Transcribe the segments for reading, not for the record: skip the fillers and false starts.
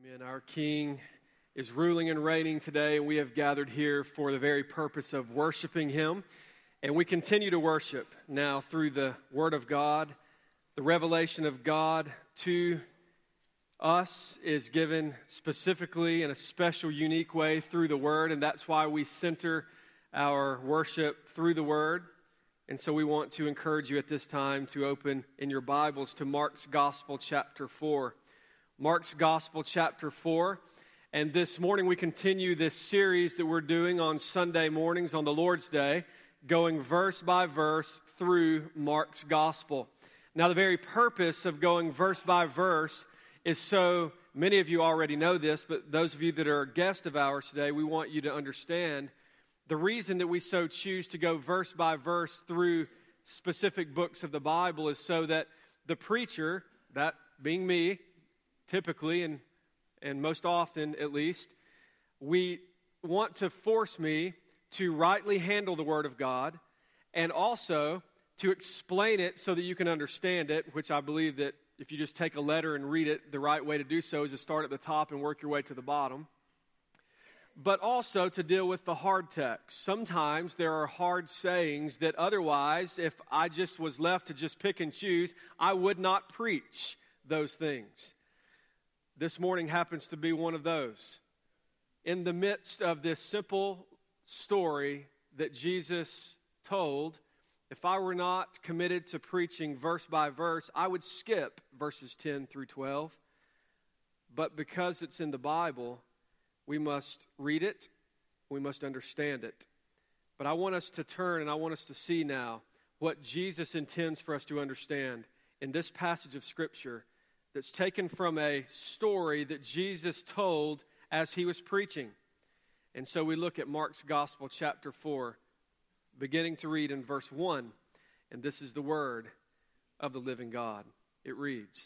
Amen. Our King is ruling and reigning today, and we have gathered here for the very purpose of worshiping Him. And we continue to worship now through the Word of God. The revelation of God to us is given specifically in a special, unique way through the Word, and that's why we center our worship through the Word. And so we want to encourage you at this time to open in your Bibles to Mark's Gospel, chapter 4. Mark's Gospel, chapter 4. And this morning we continue this series that we're doing on Sunday mornings on the Lord's Day, going verse by verse through Mark's Gospel. Now, the very purpose of going verse by verse is so, many of you already know this, but those of you that are guests of ours today, we want you to understand the reason that we so choose to go verse by verse through specific books of the Bible is so that the preacher, that being me, typically and most often at least, we want to force me to rightly handle the Word of God and also to explain it so that you can understand it, which I believe that if you just take a letter and read it, the right way to do so is to start at the top and work your way to the bottom. But also to deal with the hard text. Sometimes there are hard sayings that otherwise, if I just was left to just pick and choose, I would not preach those things. This morning happens to be one of those. In the midst of this simple story that Jesus told, if I were not committed to preaching verse by verse, I would skip verses 10 through 12. But because it's in the Bible, we must read it, we must understand it. But I want us to turn and I want us to see now what Jesus intends for us to understand in this passage of Scripture that's taken from a story that Jesus told as He was preaching. And so we look at Mark's Gospel, chapter 4, beginning to read in verse 1. And this is the word of the living God. It reads,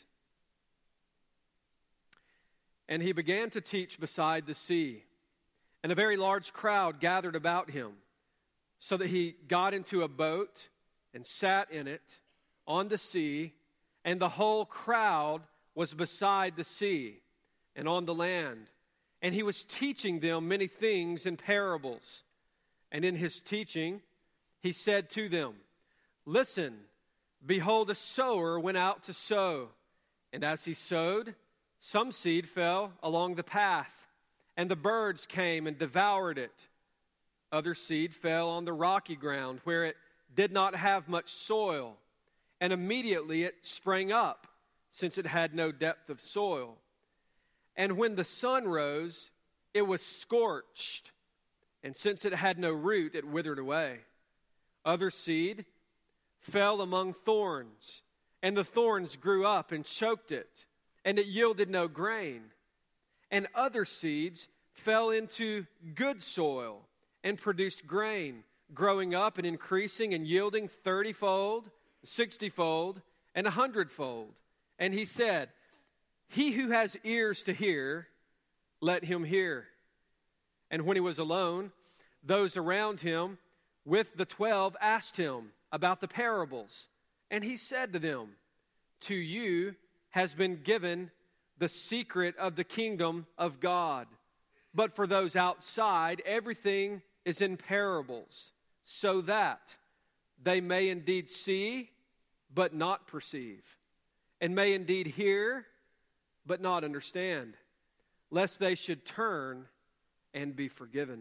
"And He began to teach beside the sea, and a very large crowd gathered about Him, so that He got into a boat and sat in it on the sea, and the whole crowd was beside the sea and on the land. And He was teaching them many things in parables. And in His teaching, He said to them, 'Listen, behold, a sower went out to sow. And as he sowed, some seed fell along the path, and the birds came and devoured it. Other seed fell on the rocky ground, where it did not have much soil. And immediately it sprang up, since it had no depth of soil. And when the sun rose, it was scorched, and since it had no root, it withered away. Other seed fell among thorns, and the thorns grew up and choked it, and it yielded no grain. And other seeds fell into good soil and produced grain, growing up and increasing and yielding 30-fold, 60-fold, and 100-fold. And He said, 'He who has ears to hear, let him hear.' And when He was alone, those around Him with the 12 asked Him about the parables. And He said to them, 'To you has been given the secret of the kingdom of God. But for those outside, everything is in parables, so that they may indeed see, but not perceive, and may indeed hear, but not understand, lest they should turn and be forgiven.'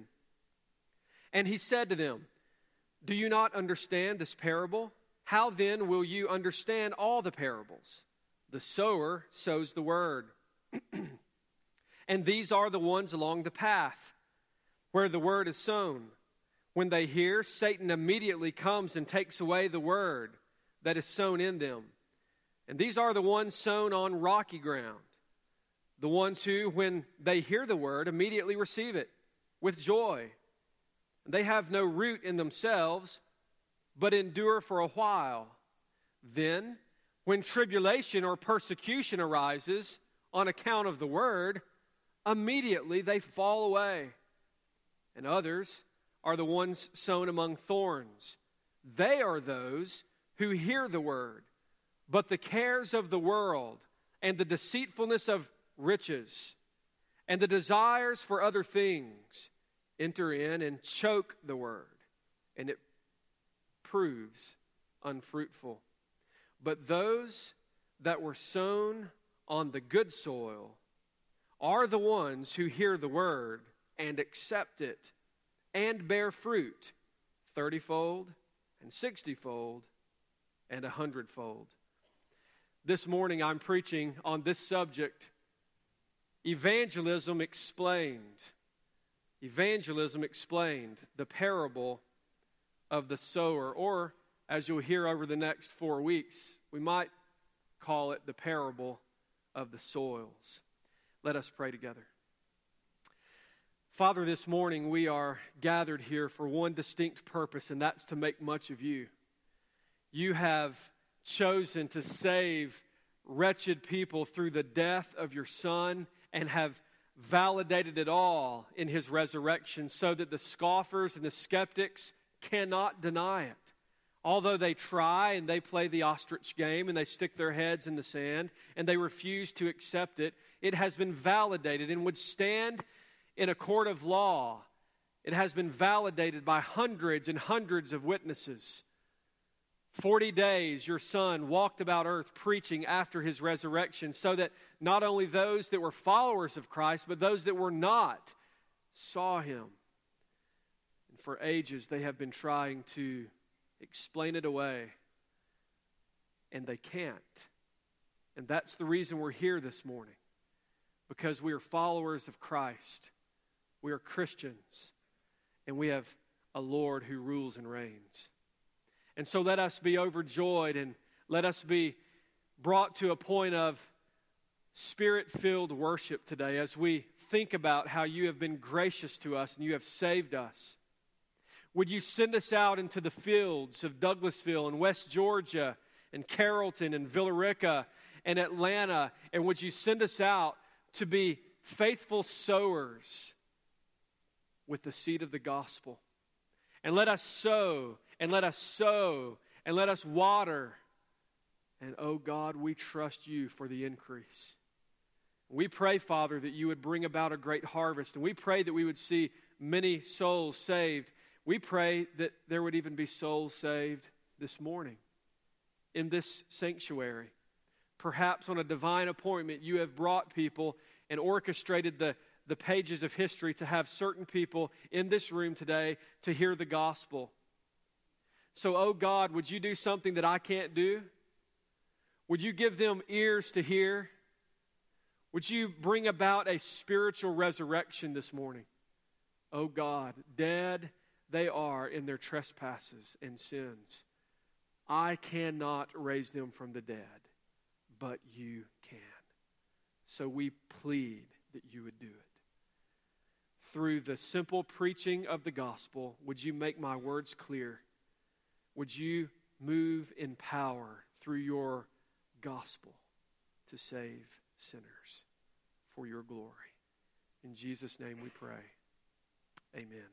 And He said to them, 'Do you not understand this parable? How then will you understand all the parables? The sower sows the word. And these are the ones along the path, where the word is sown. When they hear, Satan immediately comes and takes away the word that is sown in them. And these are the ones sown on rocky ground, the ones who, when they hear the word, immediately receive it with joy. They have no root in themselves, but endure for a while. Then, when tribulation or persecution arises on account of the word, immediately they fall away. And others are the ones sown among thorns. They are those who hear the word, but the cares of the world and the deceitfulness of riches and the desires for other things enter in and choke the word, and it proves unfruitful. But those that were sown on the good soil are the ones who hear the word and accept it and bear fruit 30-fold and 60-fold and 100-fold. This morning I'm preaching on this subject, Evangelism Explained. Evangelism Explained, the parable of the sower, or as you'll hear over the next 4 weeks, we might call it the parable of the soils. Let us pray together. Father, this morning we are gathered here for one distinct purpose, and that's to make much of you. You have chosen to save wretched people through the death of your Son and have validated it all in His resurrection so that the scoffers and the skeptics cannot deny it. Although they try and they play the ostrich game and they stick their heads in the sand and they refuse to accept it, it has been validated and would stand in a court of law. It has been validated by hundreds and hundreds of witnesses. 40 days your Son walked about earth preaching after His resurrection so that not only those that were followers of Christ, but those that were not saw Him. And for ages they have been trying to explain it away, and they can't. And that's the reason we're here this morning, because we are followers of Christ. We are Christians, and we have a Lord who rules and reigns. And so let us be overjoyed and let us be brought to a point of Spirit-filled worship today as we think about how you have been gracious to us and you have saved us. Would you send us out into the fields of Douglasville and West Georgia and Carrollton and Villa Rica and Atlanta, and would you send us out to be faithful sowers with the seed of the gospel? And let us sow, and let us sow, and let us water. And oh God, we trust you for the increase. We pray, Father, that you would bring about a great harvest, and we pray that we would see many souls saved. We pray that there would even be souls saved this morning in this sanctuary. Perhaps on a divine appointment, you have brought people and orchestrated the pages of history to have certain people in this room today to hear the gospel. So, oh God, would you do something that I can't do? Would you give them ears to hear? Would you bring about a spiritual resurrection this morning? Oh God, dead they are in their trespasses and sins. I cannot raise them from the dead, but you can. So we plead that you would do it. Through the simple preaching of the gospel, would you make my words clear? Would you move in power through your gospel to save sinners for your glory? In Jesus' name we pray. Amen.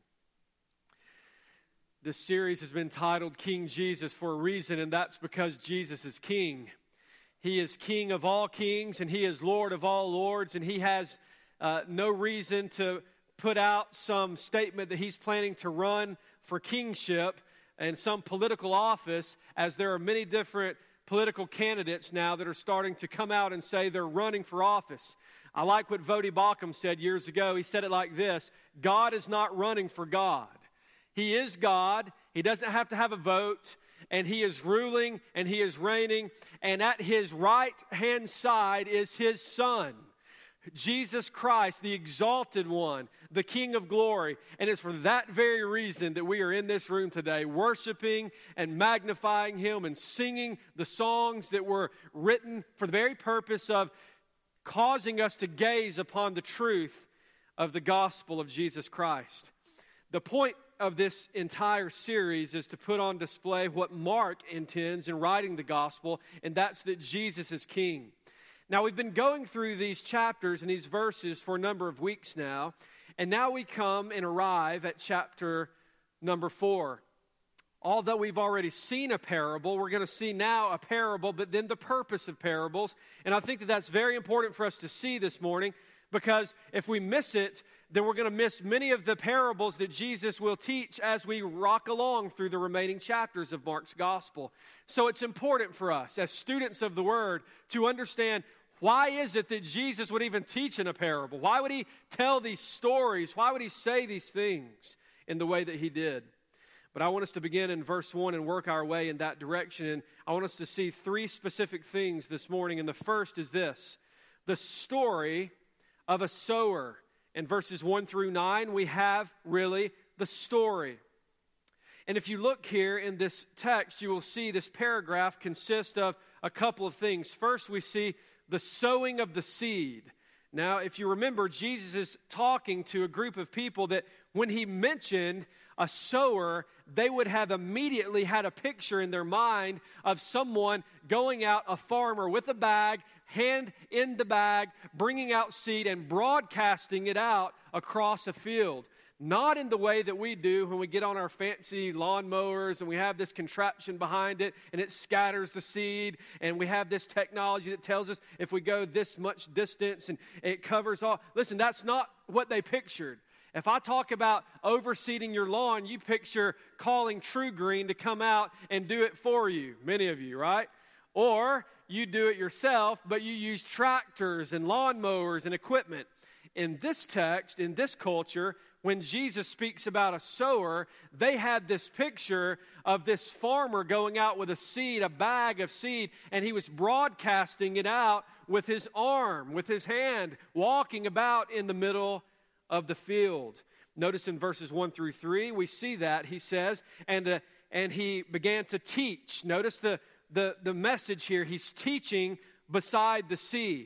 This series has been titled King Jesus for a reason, and that's because Jesus is King. He is King of all kings, and He is Lord of all lords, and He has no reason to put out some statement that He's planning to run for kingship and some political office, as there are many different political candidates now that are starting to come out and say they're running for office. I like what Voddie Baucham said years ago. He said it like this: God is not running for God. He is God. He doesn't have to have a vote. And He is ruling and He is reigning. And at His right-hand side is His Son, Jesus Christ, the exalted one, the King of glory. And it's for that very reason that we are in this room today, worshiping and magnifying Him and singing the songs that were written for the very purpose of causing us to gaze upon the truth of the gospel of Jesus Christ. The point of this entire series is to put on display what Mark intends in writing the gospel, and that's that Jesus is King. Now, we've been going through these chapters and these verses for a number of weeks now, and now we come and arrive at chapter number 4. Although we've already seen a parable, we're going to see now a parable, but then the purpose of parables. And I think that that's very important for us to see this morning, Because if we miss it, then we're going to miss many of the parables that Jesus will teach as we rock along through the remaining chapters of Mark's gospel. So it's important for us as students of the Word to understand, why is it that Jesus would even teach in a parable? Why would he tell these stories? Why would he say these things in the way that he did? But I want us to begin in verse 1 and work our way in that direction. And I want us to see three specific things this morning. And the first is this: the story of a sower. In verses 1 through 9, we have really the story. And if you look here in this text, you will see this paragraph consists of a couple of things. First, we see the sowing of the seed. Now, if you remember, Jesus is talking to a group of people that when he mentioned a sower, they would have immediately had a picture in their mind of someone going out, a farmer with a bag, hand in the bag, bringing out seed and broadcasting it out across a field. Not in the way that we do when we get on our fancy lawnmowers and we have this contraption behind it and it scatters the seed, and we have this technology that tells us if we go this much distance and it covers all. Listen, that's not what they pictured. If I talk about overseeding your lawn, you picture calling True Green to come out and do it for you, many of you, right? Or you do it yourself, but you use tractors and lawnmowers and equipment. In this text, in this culture, when Jesus speaks about a sower, they had this picture of this farmer going out with a seed, a bag of seed, and he was broadcasting it out with his arm, with his hand, walking about in the middle of the field. Notice in verses 1 through 3, we see that. He says, and he began to teach. Notice the message here. He's teaching beside the sea.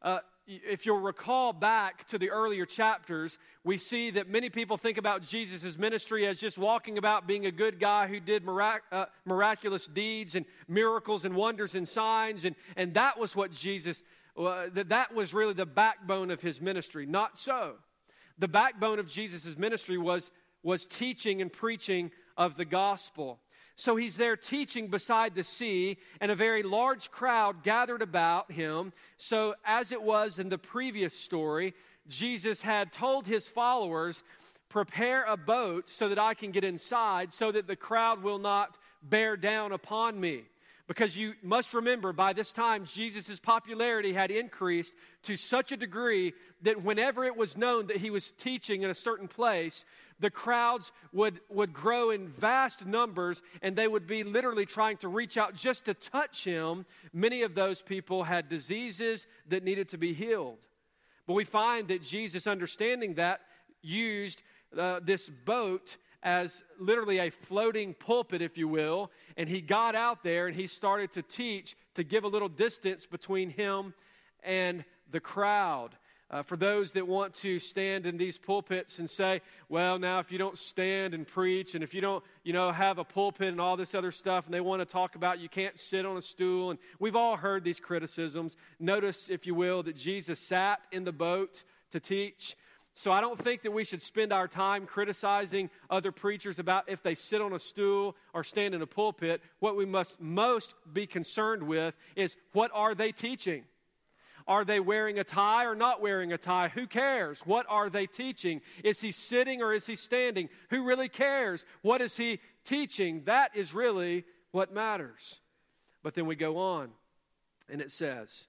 If you'll recall back to the earlier chapters, we see that many people think about Jesus' ministry as just walking about being a good guy who did miraculous deeds and miracles and wonders and signs. And that was what Jesus, that was really the backbone of his ministry. Not so. The backbone of Jesus' ministry was teaching and preaching of the gospel. So he's there teaching beside the sea, and a very large crowd gathered about him. So as it was in the previous story, Jesus had told his followers, prepare a boat so that I can get inside, so that the crowd will not bear down upon me. Because you must remember, by this time, Jesus' popularity had increased to such a degree that whenever it was known that he was teaching in a certain place, the crowds would grow in vast numbers, and they would be literally trying to reach out just to touch him. Many of those people had diseases that needed to be healed. But we find that Jesus, understanding that, used this boat as literally a floating pulpit, if you will, and he got out there and he started to teach, to give a little distance between him and the crowd. For those that want to stand in these pulpits and say, well, now if you don't stand and preach, and if you don't, have a pulpit and all this other stuff, and they want to talk about you can't sit on a stool, and we've all heard these criticisms. Notice, if you will, that Jesus sat in the boat to teach. So I don't think that we should spend our time criticizing other preachers about if they sit on a stool or stand in a pulpit. What we must most be concerned with is, what are they teaching? Are they wearing a tie or not wearing a tie? Who cares? What are they teaching? Is he sitting or is he standing? Who really cares? What is he teaching? That is really what matters. But then we go on, and it says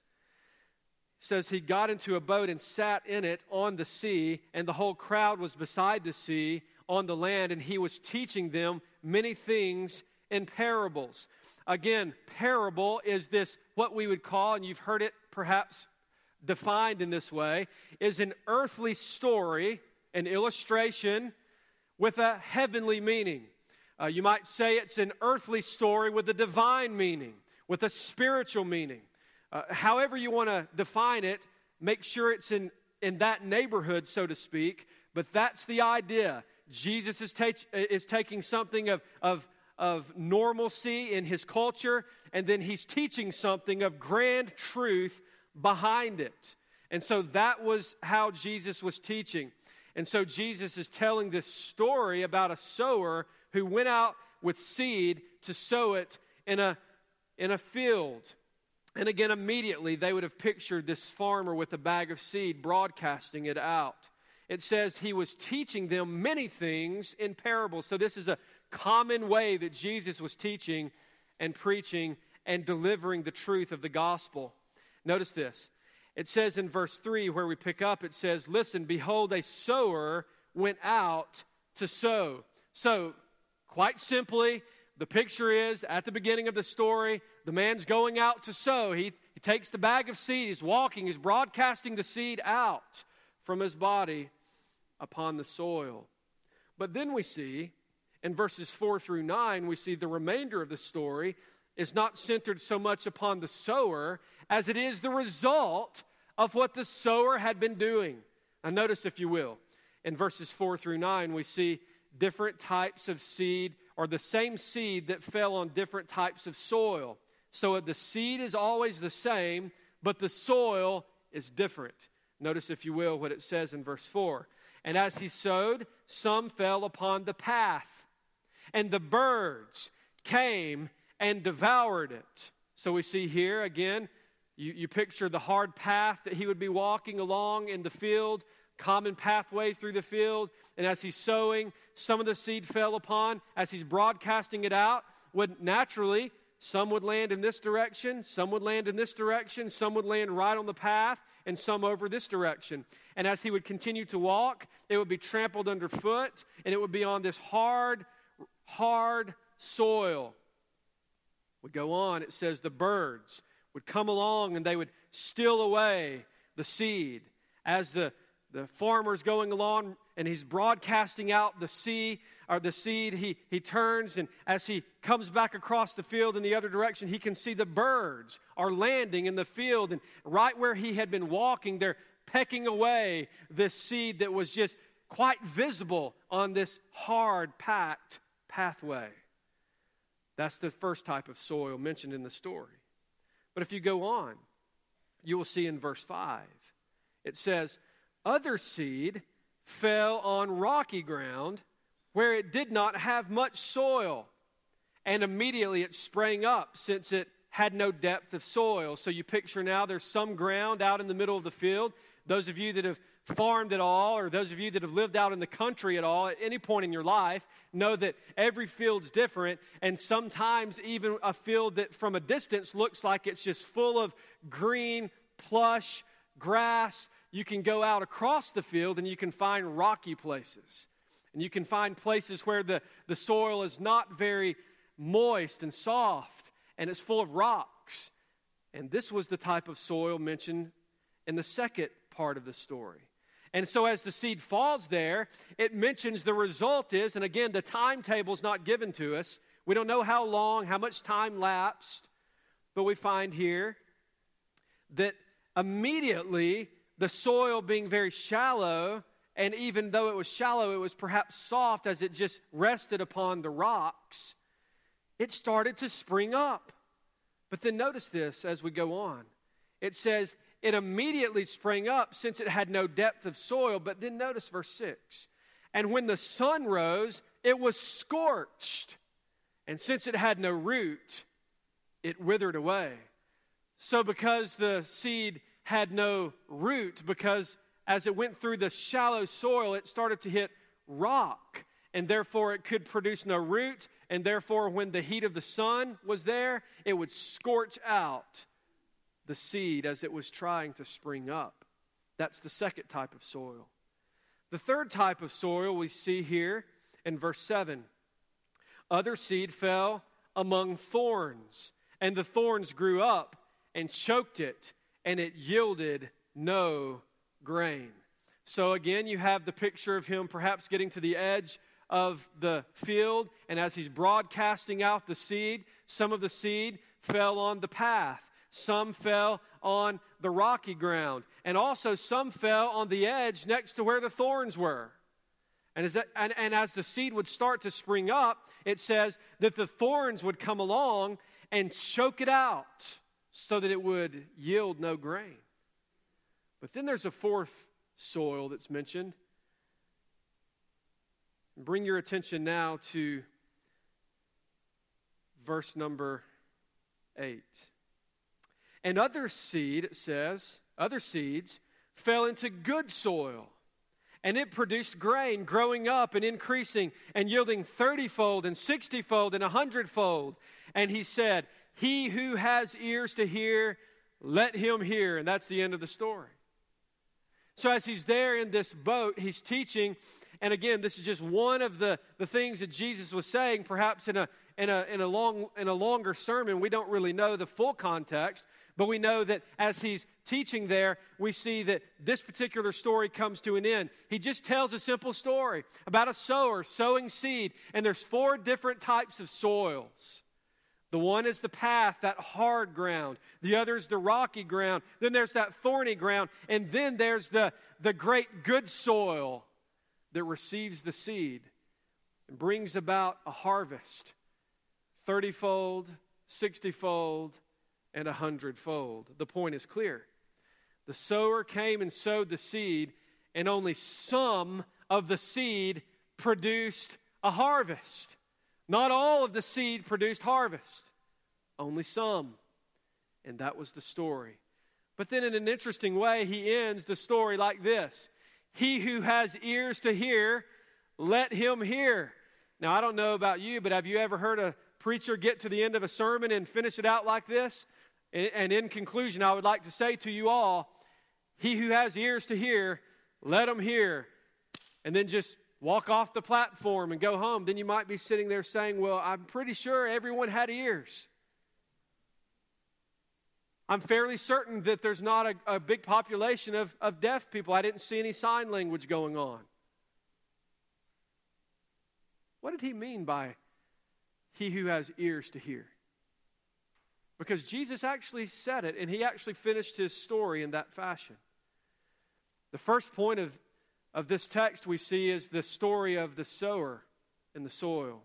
he got into a boat and sat in it on the sea, and the whole crowd was beside the sea on the land, and he was teaching them many things in parables. Again, parable is this, what we would call, and you've heard it perhaps defined in this way, is an earthly story, an illustration with a heavenly meaning. You might say it's an earthly story with a divine meaning, with a spiritual meaning. However you want to define it, make sure it's in that neighborhood, so to speak. But that's the idea. Jesus is taking something of normalcy in his culture, and then he's teaching something of grand truth behind it. And so that was how Jesus was teaching. And so Jesus is telling this story about a sower who went out with seed to sow it in a field. And again, immediately they would have pictured this farmer with a bag of seed broadcasting it out. It says he was teaching them many things in parables. So this is a common way that Jesus was teaching and preaching and delivering the truth of the gospel. Notice this. It says in verse 3 where we pick up, it says, listen, behold, a sower went out to sow. So, quite simply, the picture is, at the beginning of the story, the man's going out to sow. He takes the bag of seed, he's walking, he's broadcasting the seed out from his body upon the soil. But then we see, in verses 4 through 9, we see the remainder of the story is not centered so much upon the sower as it is the result of what the sower had been doing. Now notice, if you will, in verses 4 through 9, we see different types of seed, or the same seed that fell on different types of soil. So the seed is always the same, but the soil is different. Notice, if you will, what it says in verse 4. And as he sowed, some fell upon the path, and the birds came and devoured it. So we see here, again, you picture the hard path that he would be walking along in the field, common pathway through the field, and as he's sowing, some of the seed fell upon, as he's broadcasting it out, would naturally, some would land in this direction, some would land in this direction, some would land right on the path, and some over this direction. And as he would continue to walk, it would be trampled underfoot, and it would be on this hard soil. We go on, it says the birds would come along and they would steal away the seed. As the farmer's going along and he's broadcasting out the seed, he turns, and as he comes back across the field in the other direction, he can see the birds are landing in the field, and right where he had been walking, they're pecking away this seed that was just quite visible on this hard, packed pathway. That's the first type of soil mentioned in the story. But if you go on, you will see in verse 5, it says, other seed fell on rocky ground where it did not have much soil, and immediately it sprang up since it had no depth of soil. So you picture now there's some ground out in the middle of the field. Those of you that have farmed at all, or those of you that have lived out in the country at all, at any point in your life, know that every field's different, and sometimes even a field that from a distance looks like it's just full of green, plush grass. You can go out across the field and you can find rocky places. And you can find places where the soil is not very moist and soft, and it's full of rocks. And this was the type of soil mentioned in the second part of the story. And so as the seed falls there, it mentions the result is, and again, the timetable is not given to us. We don't know how long, how much time lapsed, but we find here that immediately the soil being very shallow, and even though it was shallow, it was perhaps soft as it just rested upon the rocks, it started to spring up. But then notice this as we go on. It says, it immediately sprang up since it had no depth of soil. But then notice verse 6. And when the sun rose, it was scorched. And since it had no root, it withered away. So because the seed had no root, because as it went through the shallow soil, it started to hit rock. And therefore it could produce no root. And therefore when the heat of the sun was there, it would scorch out the seed as it was trying to spring up. That's the second type of soil. The third type of soil we see here in verse 7. Other seed fell among thorns, and the thorns grew up and choked it, and it yielded no grain. So again, you have the picture of him perhaps getting to the edge of the field, and as he's broadcasting out the seed, some of the seed fell on the path. Some fell on the rocky ground. And also some fell on the edge next to where the thorns were. And as the seed would start to spring up, it says that the thorns would come along and choke it out so that it would yield no grain. But then there's a fourth soil that's mentioned. Bring your attention now to verse number 8. And other seed, it says, other seeds fell into good soil. And it produced grain, growing up and increasing and yielding 30-fold and 60-fold and 100-fold. And he said, he who has ears to hear, let him hear. And that's the end of the story. So as he's there in this boat, he's teaching. And again, this is just one of the things that Jesus was saying, perhaps in a longer sermon. We don't really know the full context, but we know that as he's teaching there, we see that this particular story comes to an end. He just tells a simple story about a sower sowing seed, and there's 4 different types of soils. The one is the path, that hard ground. The other is the rocky ground. Then there's that thorny ground. And then there's the great good soil that receives the seed and brings about a harvest. 30-fold, 60-fold, and 100-fold. The point is clear. The sower came and sowed the seed, and only some of the seed produced a harvest. Not all of the seed produced harvest. Only some. And that was the story. But then in an interesting way, he ends the story like this. He who has ears to hear, let him hear. Now, I don't know about you, but have you ever heard a preacher get to the end of a sermon and finish it out like this? And in conclusion, I would like to say to you all, he who has ears to hear, let him hear. And then just walk off the platform and go home. Then you might be sitting there saying, well, I'm pretty sure everyone had ears. I'm fairly certain that there's not a big population of deaf people. I didn't see any sign language going on. What did he mean by he who has ears to hear? Because Jesus actually said it, and he actually finished his story in that fashion. The first point of this text we see is the story of the sower in the soil.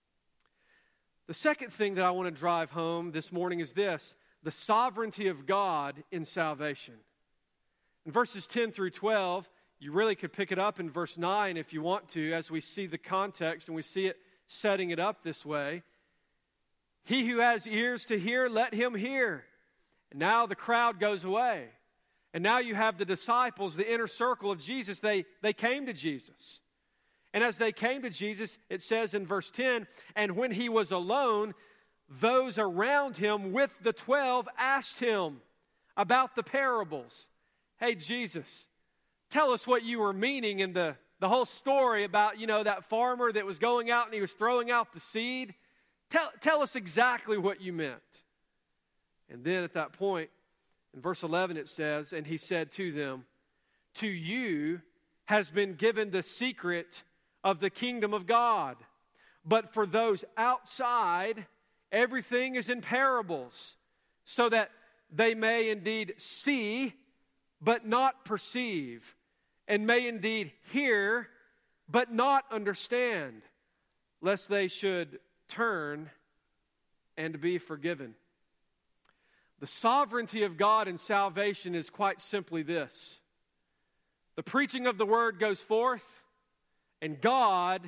The second thing that I want to drive home this morning is this: the sovereignty of God in salvation. In verses 10 through 12, you really could pick it up in verse 9 if you want to, as we see the context and we see it setting it up this way. He who has ears to hear, let him hear. And now the crowd goes away. And now you have the disciples, the inner circle of Jesus. They came to Jesus. And as they came to Jesus, it says in verse 10, and when he was alone, those around him with the 12 asked him about the parables. Hey, Jesus, tell us what you were meaning in the whole story about, that farmer that was going out and he was throwing out the seed. Tell us exactly what you meant. And then at that point, in verse 11 it says, and he said to them, to you has been given the secret of the kingdom of God. But for those outside, everything is in parables, so that they may indeed see, but not perceive, and may indeed hear, but not understand, lest they should turn and be forgiven. The sovereignty of God in salvation is quite simply this: the preaching of the word goes forth, and God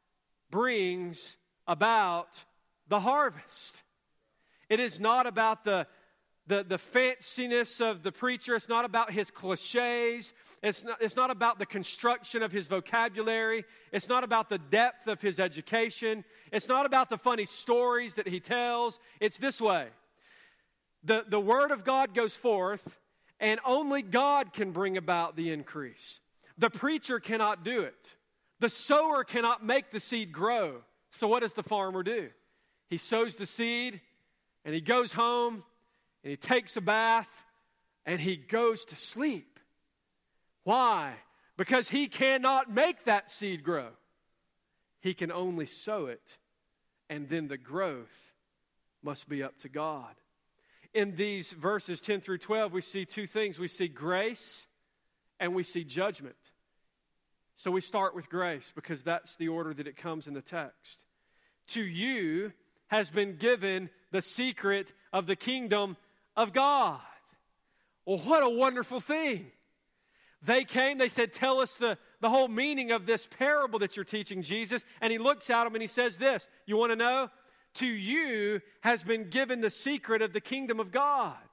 brings about the harvest. It is not about the fanciness of the preacher. It's not about his cliches. It's not about the construction of his vocabulary. It's not about the depth of his education. It's not about the funny stories that he tells. It's this way. The word of God goes forth, and only God can bring about the increase. The preacher cannot do it. The sower cannot make the seed grow. So what does the farmer do? He sows the seed, and he goes home, and he takes a bath, and he goes to sleep. Why? Because he cannot make that seed grow. He can only sow it, and then the growth must be up to God. In these verses 10 through 12, we see two things. We see grace, and we see judgment. So we start with grace, because that's the order that it comes in the text. To you has been given the secret of the kingdom of God. Well, what a wonderful thing. They came, they said, tell us the whole meaning of this parable that you're teaching, Jesus. And he looks at them and he says this, you want to know? To you has been given the secret of the kingdom of God.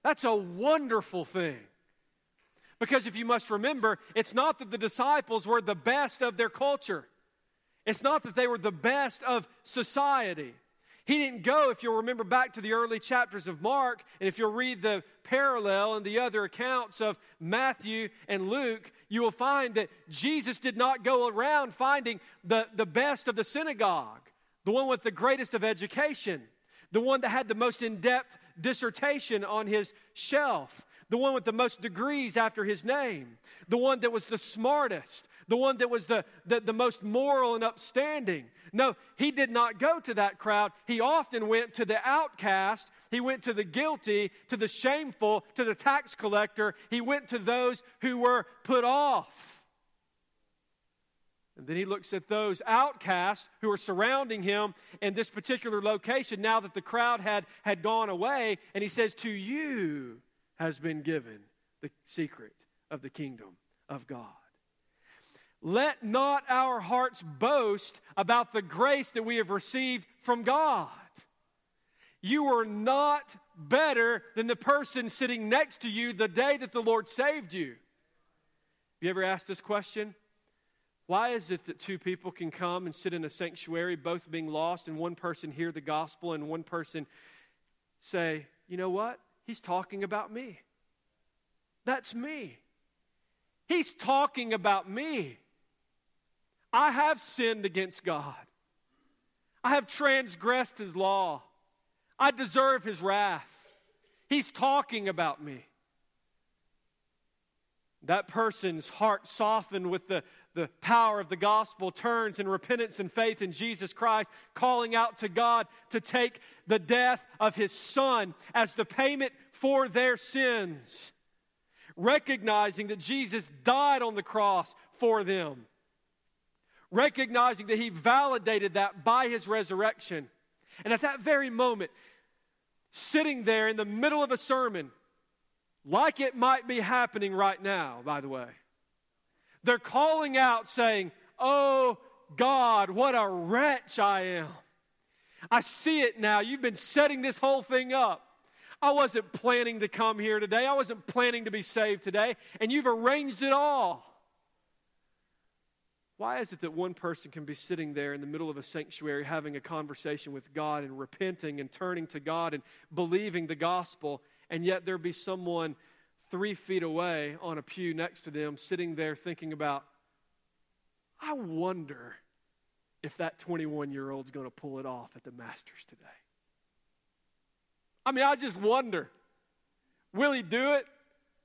That's a wonderful thing. Because if you must remember, it's not that the disciples were the best of their culture. It's not that they were the best of society. He didn't go, if you'll remember back to the early chapters of Mark, and if you'll read the parallel and the other accounts of Matthew and Luke, you will find that Jesus did not go around finding the best of the synagogue, the one with the greatest of education, the one that had the most in-depth dissertation on his shelf, the one with the most degrees after his name, the one that was the smartest, the one that was the most moral and upstanding. No, he did not go to that crowd. He often went to the outcast. He went to the guilty, to the shameful, to the tax collector. He went to those who were put off. And then he looks at those outcasts who are surrounding him in this particular location now that the crowd had gone away. And he says, to you has been given the secret of the kingdom of God. Let not our hearts boast about the grace that we have received from God. You are not better than the person sitting next to you the day that the Lord saved you. Have you ever asked this question? Why is it that two people can come and sit in a sanctuary, both being lost, and one person hear the gospel and one person say, you know what? He's talking about me. That's me. He's talking about me. I have sinned against God. I have transgressed His law. I deserve His wrath. He's talking about me. That person's heart softened with the power of the gospel turns in repentance and faith in Jesus Christ, calling out to God to take the death of His Son as the payment for their sins, recognizing that Jesus died on the cross for them, recognizing that He validated that by His resurrection. And at that very moment, sitting there in the middle of a sermon, like it might be happening right now, by the way, they're calling out saying, oh God, what a wretch I am. I see it now. You've been setting this whole thing up. I wasn't planning to come here today. I wasn't planning to be saved today. And you've arranged it all. Why is it that one person can be sitting there in the middle of a sanctuary having a conversation with God and repenting and turning to God and believing the gospel, and yet there be someone 3 feet away on a pew next to them sitting there thinking about, I wonder if that 21-year-old's going to pull it off at the Masters today. I mean, I just wonder, will he do it?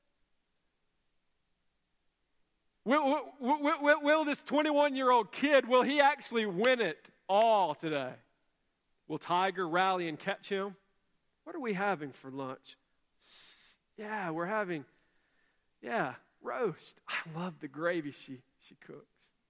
Will this 21-year-old kid, will he actually win it all today? Will Tiger rally and catch him? What are we having for lunch? Yeah, we're having, roast. I love the gravy she cooks.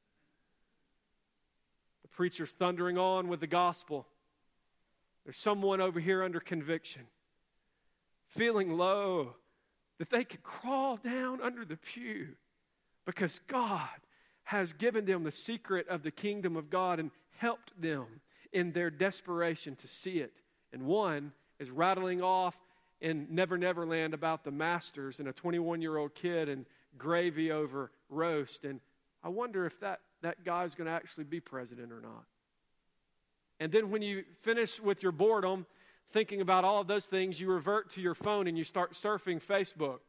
The preacher's thundering on with the gospel. There's someone over here under conviction, feeling low, that they could crawl down under the pew because God has given them the secret of the kingdom of God and helped them in their desperation to see it. And one is rattling off in Never Never Land about the Masters and a 21-year-old kid and gravy over roast. And I wonder if that guy's going to actually be president or not. And then when you finish with your boredom, thinking about all of those things, you revert to your phone and you start surfing Facebook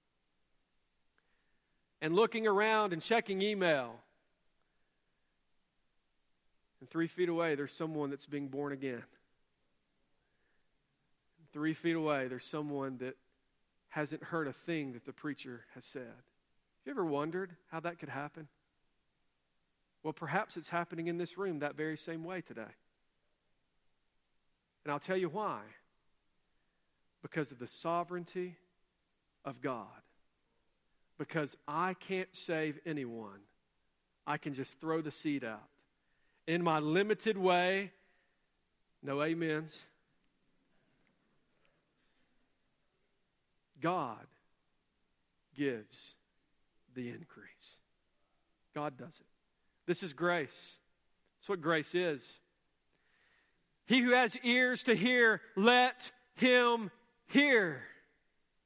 and looking around and checking email. And 3 feet away, there's someone that's being born again. 3 feet away, there's someone that hasn't heard a thing that the preacher has said. Have you ever wondered how that could happen? Well, perhaps it's happening in this room that very same way today. And I'll tell you why. Because of the sovereignty of God. Because I can't save anyone. I can just throw the seed out. In my limited way, no amens. God gives the increase. God does it. This is grace. That's what grace is. He who has ears to hear, let him hear.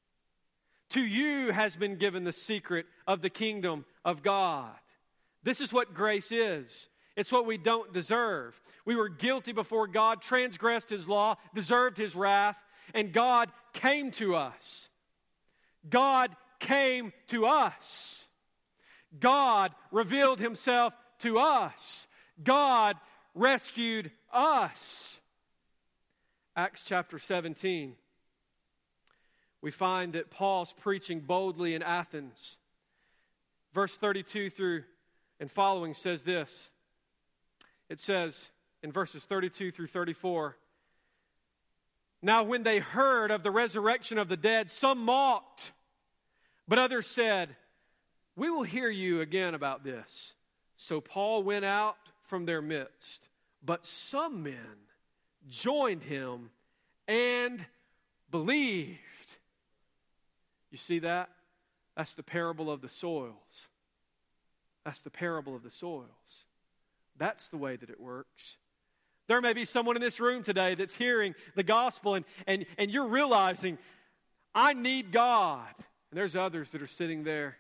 To you has been given the secret of the kingdom of God. This is what grace is. It's what we don't deserve. We were guilty before God, transgressed His law, deserved His wrath, and God came to us. God came to us. God revealed Himself to us. God rescued us. Acts chapter 17. We find that Paul's preaching boldly in Athens. Verse 32 through and following says this. It says in verses 32 through 34, "Now when they heard of the resurrection of the dead, some mocked, but others said, 'We will hear you again about this.' So Paul went out from their midst, but some men joined him and believed." You see that? That's the parable of the soils. That's the parable of the soils. That's the way that it works. There may be someone in this room today that's hearing the gospel and you're realizing, I need God. And there's others that are sitting there.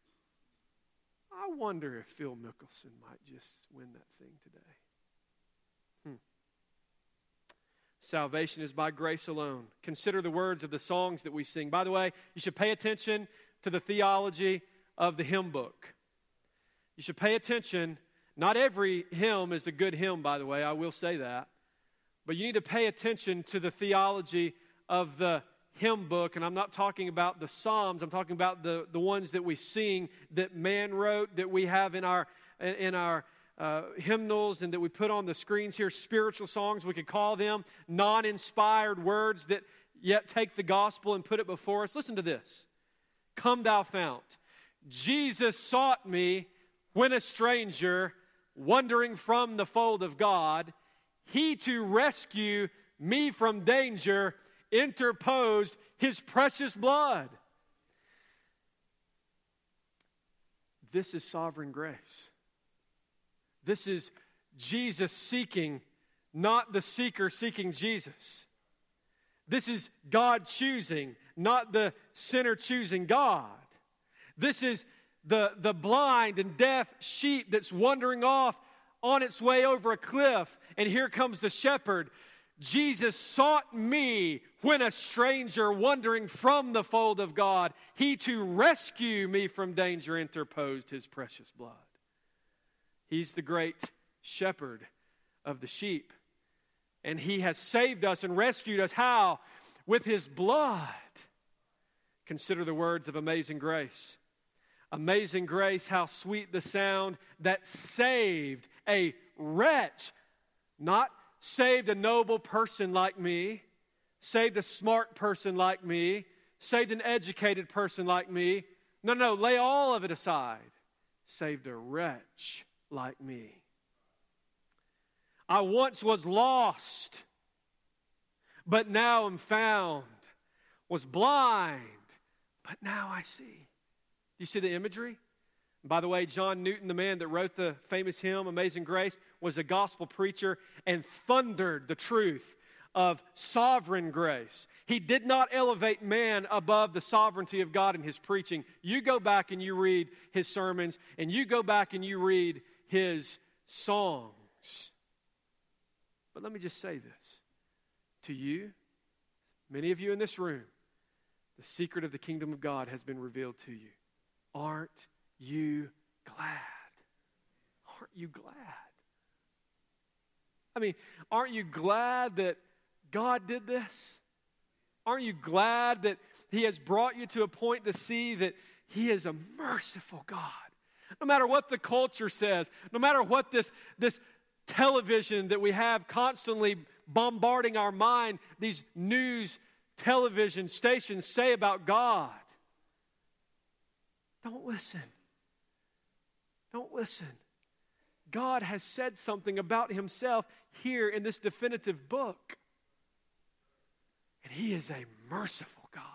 I wonder if Phil Mickelson might just win that thing today. Salvation is by grace alone. Consider the words of the songs that we sing. By the way, you should pay attention to the theology of the hymn book. You should pay attention. Not every hymn is a good hymn, by the way. I will say that. But you need to pay attention to the theology of the hymn book. And I'm not talking about the Psalms. I'm talking about the ones that we sing, that man wrote, that we have in our hymnals and that we put on the screens here, spiritual songs, we could call them, non-inspired words that yet take the gospel and put it before us. Listen to this. "Come thou fount, Jesus sought me when a stranger, wandering from the fold of God. He to rescue me from danger interposed His precious blood." This is sovereign grace. This is Jesus seeking, not the seeker seeking Jesus. This is God choosing, not the sinner choosing God. This is the blind and deaf sheep that's wandering off on its way over a cliff, and here comes the shepherd. Jesus sought me when a stranger wandering from the fold of God. He to rescue me from danger interposed His precious blood. He's the great shepherd of the sheep. And He has saved us and rescued us. How? With His blood. Consider the words of Amazing Grace. Amazing grace, how sweet the sound that saved a wretch. Not saved a noble person like me, saved a smart person like me, saved an educated person like me. No, lay all of it aside. Saved a wretch like me. I once was lost, but now am found. Was blind, but now I see. You see the imagery? By the way, John Newton, the man that wrote the famous hymn, Amazing Grace, was a gospel preacher and thundered the truth of sovereign grace. He did not elevate man above the sovereignty of God in his preaching. You go back and you read his sermons, and you go back and you read his songs. But let me just say this. To you, many of you in this room, the secret of the kingdom of God has been revealed to you. Aren't you glad? Aren't you glad? I mean, aren't you glad that God did this? Aren't you glad that He has brought you to a point to see that He is a merciful God? No matter what the culture says, no matter what this television that we have constantly bombarding our mind, these news television stations say about God, don't listen. Don't listen. God has said something about Himself here in this definitive book. And He is a merciful God.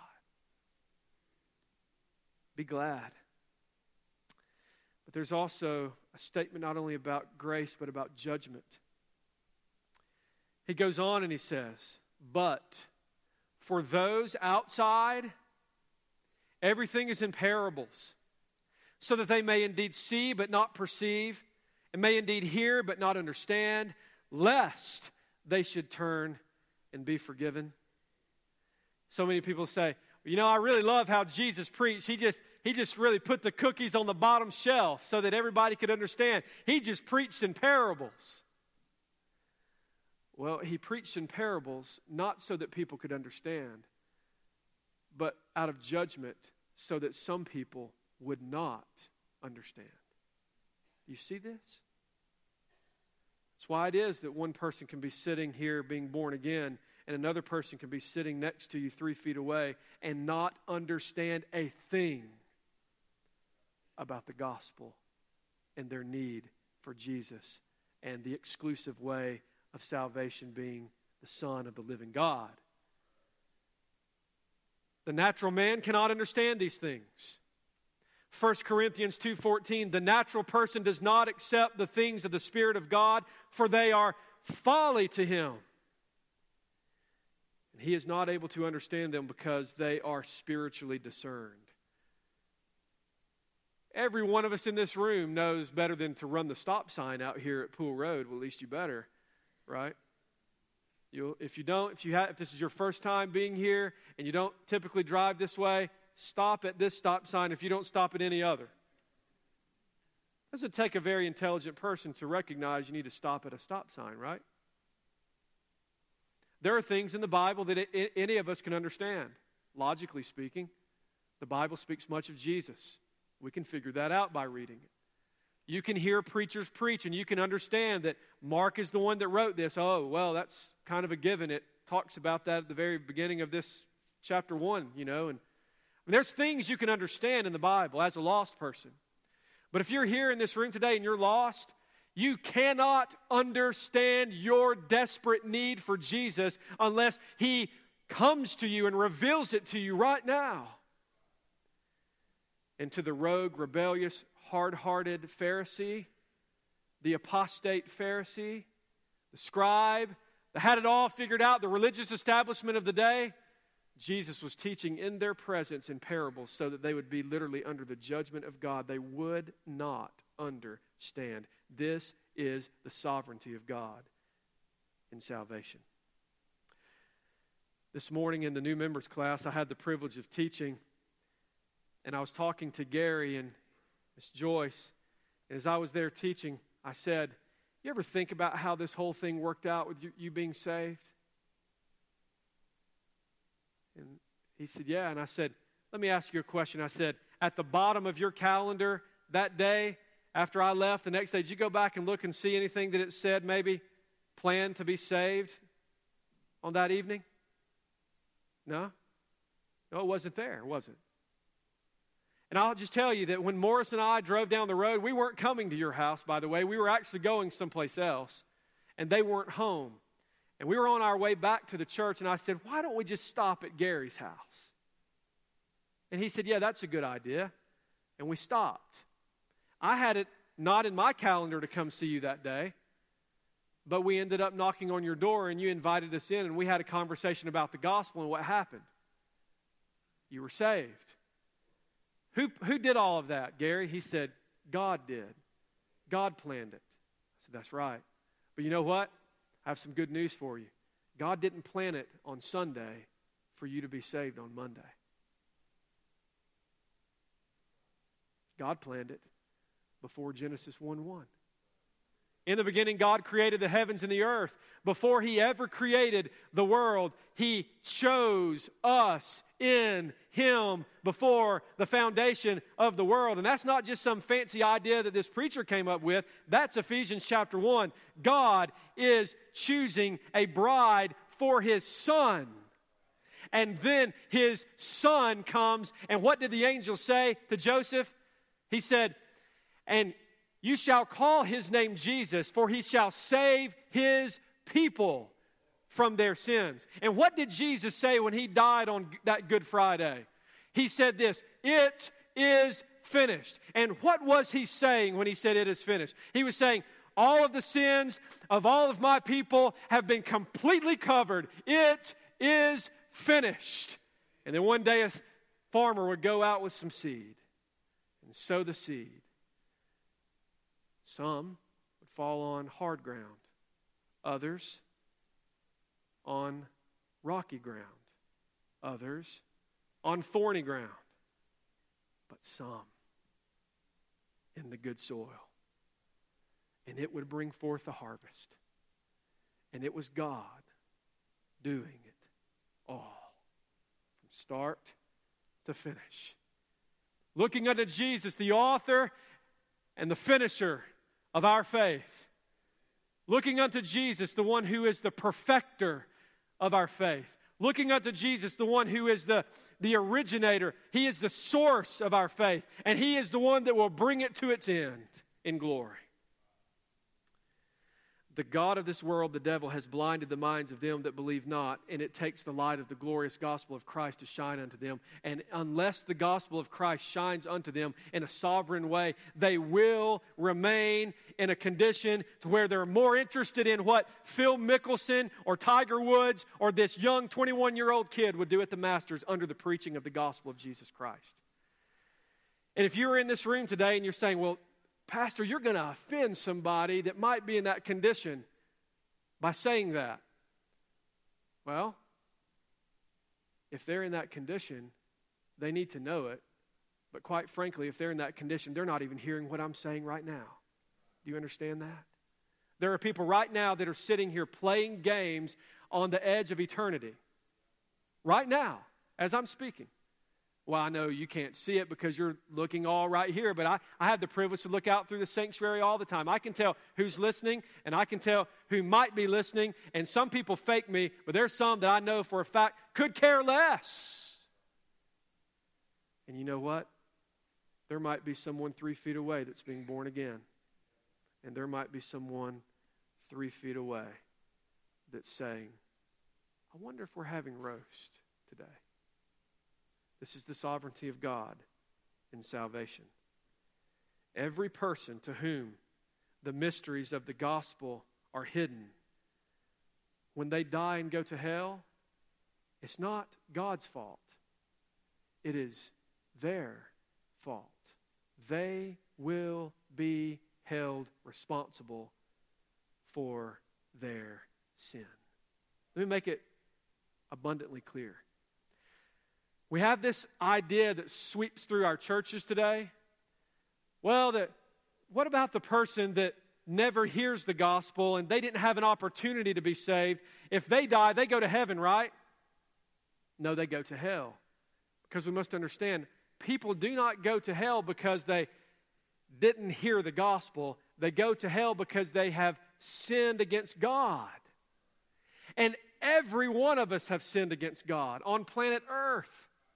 Be glad. But there's also a statement not only about grace, but about judgment. He goes on and he says, "But for those outside Everything is in parables, so that they may indeed see but not perceive, and may indeed hear but not understand, lest they should turn and be forgiven. So many people say, I really love how Jesus preached. He just really put the cookies on the bottom shelf so that everybody could understand. He just preached in parables. Well, he preached in parables not so that people could understand, but out of judgment so that some people would not understand. You see this? That's why it is that one person can be sitting here being born again, and another person can be sitting next to you 3 feet away and not understand a thing about the gospel and their need for Jesus and the exclusive way of salvation being the Son of the living God. The natural man cannot understand these things. 1 Corinthians 2:14, the natural person does not accept the things of the Spirit of God, for they are folly to him. And he is not able to understand them because they are spiritually discerned. Every one of us in this room knows better than to run the stop sign out here at Pool Road. Well, at least you better, right? If this is your first time being here and you don't typically drive this way, stop at this stop sign if you don't stop at any other. It doesn't take a very intelligent person to recognize you need to stop at a stop sign, right? There are things in the Bible that any of us can understand, logically speaking. The Bible speaks much of Jesus. We can figure that out by reading it. You can hear preachers preach, and you can understand that Mark is the one that wrote this. Oh, well, that's kind of a given. It talks about that at the very beginning of this chapter 1, And there's things you can understand in the Bible as a lost person. But if you're here in this room today and you're lost, you cannot understand your desperate need for Jesus unless He comes to you and reveals it to you right now. And to the rogue, rebellious, hard-hearted Pharisee, the apostate Pharisee, the scribe that had it all figured out, the religious establishment of the day, Jesus was teaching in their presence in parables so that they would be literally under the judgment of God. They would not understand. This is the sovereignty of God in salvation. This morning in the new members class, I had the privilege of teaching, and I was talking to Gary and Miss Joyce. And as I was there teaching, I said, you ever think about how this whole thing worked out with you being saved? And he said, yeah. And I said, let me ask you a question. I said, at the bottom of your calendar that day, after I left, the next day, did you go back and look and see anything that it said maybe plan to be saved on that evening? No? No, it wasn't there, was it? And I'll just tell you that when Morris and I drove down the road, we weren't coming to your house, by the way. We were actually going someplace else, and they weren't home. And we were on our way back to the church, and I said, why don't we just stop at Gary's house? And he said, yeah, that's a good idea. And we stopped. I had it not in my calendar to come see you that day, but we ended up knocking on your door, and you invited us in, and we had a conversation about the gospel and what happened. You were saved. Who did all of that, Gary? He said, God did. God planned it. I said, that's right. But you know what? I have some good news for you. God didn't plan it on Sunday for you to be saved on Monday. God planned it before Genesis 1:1. In the beginning, God created the heavens and the earth. Before He ever created the world, He chose us in Him before the foundation of the world. And that's not just some fancy idea that this preacher came up with. That's Ephesians chapter 1. God is choosing a bride for His Son. And then His Son comes, and what did the angel say to Joseph? He said, and you shall call His name Jesus, for He shall save His people from their sins. And what did Jesus say when He died on that Good Friday? He said this, it is finished. And what was He saying when He said it is finished? He was saying, all of the sins of all of my people have been completely covered. It is finished. And then one day farmer would go out with some seed and sow the seed. Some would fall on hard ground. Others on rocky ground. Others on thorny ground. But some in the good soil. And it would bring forth a harvest. And it was God doing it all. From start to finish. Looking unto Jesus, the author and the finisher of our faith. Looking unto Jesus, the one who is the perfecter of our faith. Looking unto Jesus, the one who is the originator. He is the source of our faith. And He is the one that will bring it to its end in glory. The God of this world, the devil, has blinded the minds of them that believe not, and it takes the light of the glorious gospel of Christ to shine unto them. And unless the gospel of Christ shines unto them in a sovereign way, they will remain in a condition to where they're more interested in what Phil Mickelson or Tiger Woods or this young 21-year-old kid would do at the Masters under the preaching of the gospel of Jesus Christ. And if you're in this room today and you're saying, well, Pastor, you're going to offend somebody that might be in that condition by saying that. Well, if they're in that condition, they need to know it. But quite frankly, if they're in that condition, they're not even hearing what I'm saying right now. Do you understand that? There are people right now that are sitting here playing games on the edge of eternity. Right now, as I'm speaking. Well, I know you can't see it because you're looking all right here, but I have the privilege to look out through the sanctuary all the time. I can tell who's listening, and I can tell who might be listening, and some people fake me, but there's some that I know for a fact could care less. And you know what? There might be someone 3 feet away that's being born again, and there might be someone 3 feet away that's saying, I wonder if we're having roast today. This is the sovereignty of God in salvation. Every person to whom the mysteries of the gospel are hidden, when they die and go to hell, it's not God's fault. It is their fault. They will be held responsible for their sin. Let me make it abundantly clear. We have this idea that sweeps through our churches today. Well, what about the person that never hears the gospel and they didn't have an opportunity to be saved? If they die, they go to heaven, right? No, they go to hell. Because we must understand, people do not go to hell because they didn't hear the gospel. They go to hell because they have sinned against God. And every one of us have sinned against God on planet Earth.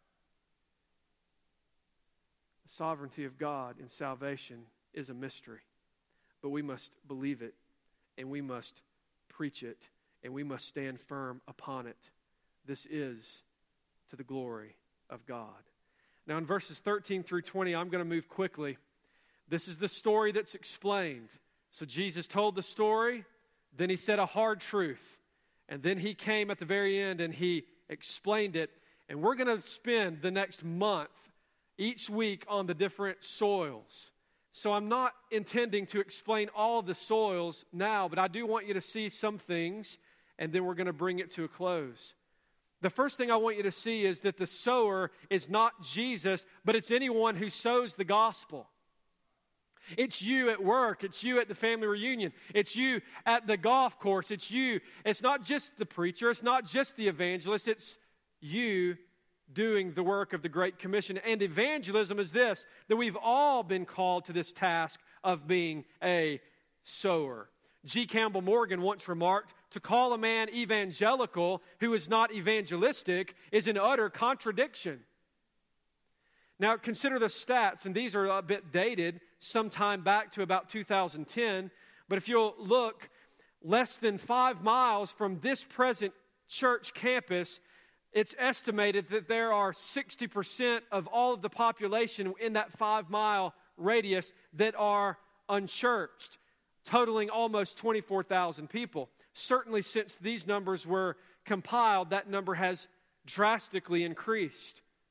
The sovereignty of God in salvation is a mystery, but we must believe it, and we must preach it, and we must stand firm upon it. This is to the glory of God. Now in verses 13 through 20, I'm going to move quickly. This is the story that's explained. So Jesus told the story, then He said a hard truth, and then He came at the very end and He explained it, and we're going to spend the next month each week on the different soils. So I'm not intending to explain all of the soils now, but I do want you to see some things, and then we're going to bring it to a close. The first thing I want you to see is that the sower is not Jesus, but it's anyone who sows the gospel. It's you at work. It's you at the family reunion. It's you at the golf course. It's you. It's not just the preacher. It's not just the evangelist. It's you doing the work of the Great Commission. And evangelism is this, that we've all been called to this task of being a sower. G. Campbell Morgan once remarked, to call a man evangelical who is not evangelistic is an utter contradiction. Now consider the stats, and these are a bit dated, sometime back to about 2010, but if you'll look, less than 5 miles from this present church campus, it's estimated that there are 60% of all of the population in that 5-mile radius that are unchurched, totaling almost 24,000 people. Certainly since these numbers were compiled, that number has drastically increased.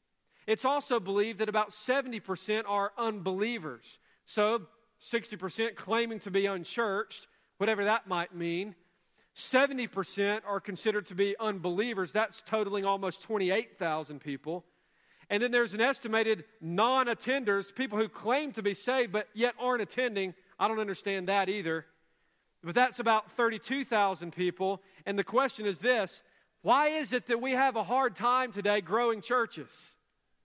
It's also believed that about 70% are unbelievers. So 60% claiming to be unchurched, whatever that might mean. 70% are considered to be unbelievers. That's totaling almost 28,000 people. And then there's an estimated non-attenders, people who claim to be saved but yet aren't attending. I don't understand that either. But that's about 32,000 people. And the question is this: why is it that we have a hard time today growing churches?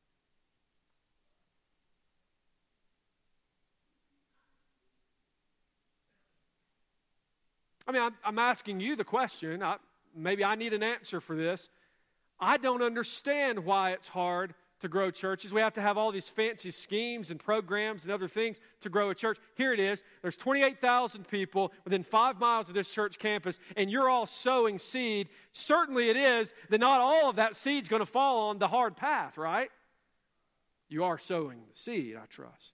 I mean, I'm asking you the question. Maybe I need an answer for this. I don't understand why it's hard to grow churches. We have to have all these fancy schemes and programs and other things to grow a church. Here it is. There's 28,000 people within 5 miles of this church campus, and you're all sowing seed. Certainly it is that not all of that seed's going to fall on the hard path, right? You are sowing the seed, I trust.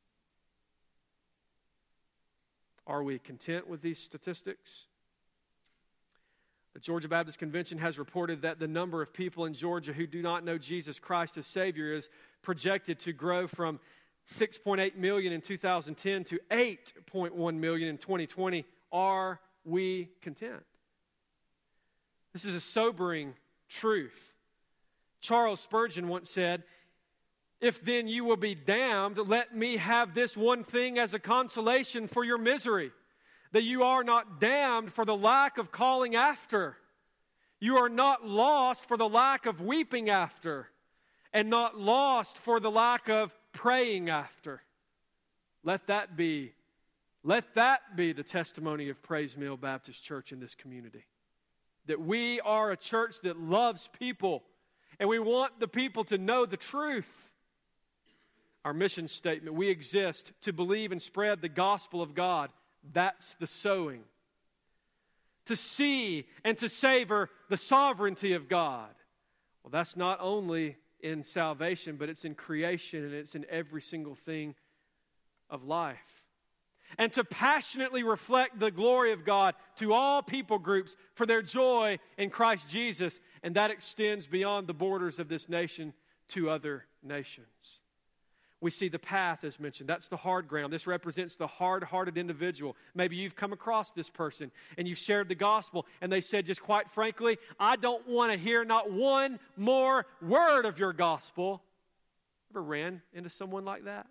Are we content with these statistics? The Georgia Baptist Convention has reported that the number of people in Georgia who do not know Jesus Christ as Savior is projected to grow from 6.8 million in 2010 to 8.1 million in 2020. Are we content? This is a sobering truth. Charles Spurgeon once said, "If then you will be damned, let me have this one thing as a consolation for your misery, that you are not damned for the lack of calling after. You are not lost for the lack of weeping after, and not lost for the lack of praying after." Let that be the testimony of Praise Mill Baptist Church in this community. That we are a church that loves people, and we want the people to know the truth. Our mission statement: we exist to believe and spread the gospel of God. That's the sowing. To see and to savor the sovereignty of God. Well, that's not only in salvation, but it's in creation and it's in every single thing of life. And to passionately reflect the glory of God to all people groups for their joy in Christ Jesus. And that extends beyond the borders of this nation to other nations. We see the path as mentioned. That's the hard ground. This represents the hard-hearted individual. Maybe you've come across this person and you've shared the gospel and they said, just quite frankly, I don't want to hear not one more word of your gospel. Ever ran into someone like that?